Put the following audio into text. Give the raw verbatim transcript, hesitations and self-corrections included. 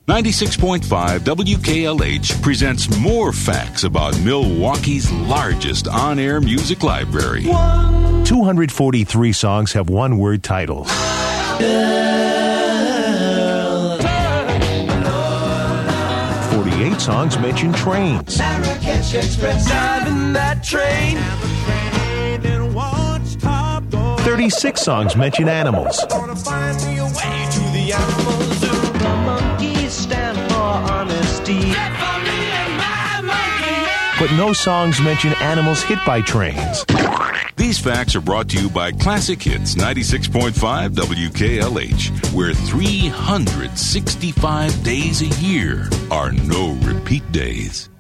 ninety-six point five W K L H presents more facts about Milwaukee's largest on-air music library. two hundred forty-three songs have one-word titles. forty-eight songs mention trains. Marrakesh Express. Driving that train. thirty-six songs mention animals. Gonna find me a way to the animal zoo. The monkeys stand for honesty. For me and my monkey. But no songs mention animals hit by trains. These facts are brought to you by Classic Hits ninety-six point five W K L H, where three hundred sixty-five days a year are no repeat days.